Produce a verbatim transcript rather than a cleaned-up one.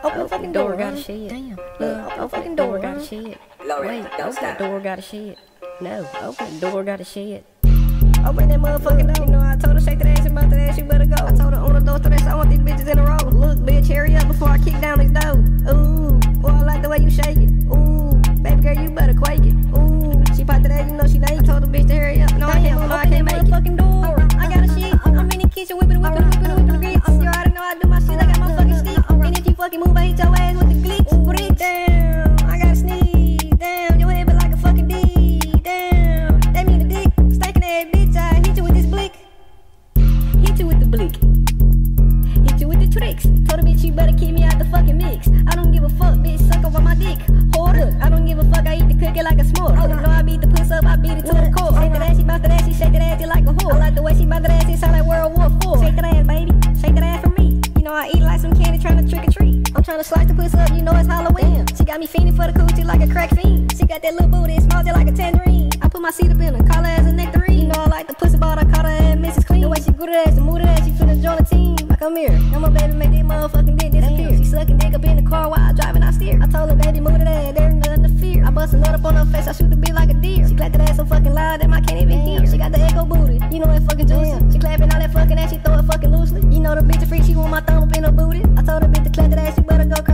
Open the fucking door, got a shit. Damn. Look, open the fucking door, got a shit. Lauren, Wait, don't open stop. the door, got a shit. No, open the door, got a shit. Open that motherfucking door. You know I told her shake that ass and about that ass, you better go. I told her on the door, throw that, I want these bitches in a row. Look, bitch, hurry up before I kick down this door. Ooh, boy, I like the way you shake it. Ooh, baby girl, you better quake it. Ooh, she popped that ass, you know she naked. I told the bitch to hurry up. No, I can't move, no, I can't make it. Motherfucking door. I got a shit. I'm in the kitchen whipping, whipping, whipping, whipping the grits. You already know I do my shit. I got my fucking stick. And if you fucking move, I hit your ass with the glitch. Grits. Damn, I gotta sneeze. Damn, your head be like a fucking D. Damn, that mean the dick. Stinking ass bitch, I hit you with this blick. Hit you with the blick. Hit you with the tricks. Told the bitch you better keep me out the fucking mix. I don't give a fuck, bitch, suck up on my dick. Hoarder, I don't give a fuck, I eat the cookie like a s'more. Oh, you know I beat the puss up, I beat it to the core. Shake that ass, she bout that ass, she shake that ass just like a whore. I like the way she bout that ass, it sound like World War Four. Shake that ass, baby, shake that ass for me. You know I eat like some candy, tryna trick or treat. I'm tryna slice the puss up, you know it's Halloween. She got me fiending for the coochie like a crack fiend. She got that little booty, it smells just like a tangerine. I put my seat up in her, call her as a nectarine. You know I like the pussy ball, I call her as Missus Clean. The way she grew that ass and moved that ass, she finna join the team. Come here, I'm a baby, make this motherfucking dick disappear. Damn. She sucking dick up in the car while I driving, I steer. I told her, baby, move that ass, there ain't nothing to fear. I bust a nut up on her face, I shoot the bitch like a deer. She clapped that ass so fucking loud that I can't even hear. She got the echo booty, you know it fucking juicy. Damn. She clapping all that fucking ass, she throw it fucking loosely. You know the bitch a freak, she want my thumb up in her booty. I told her bitch to clap that ass, you better go crazy.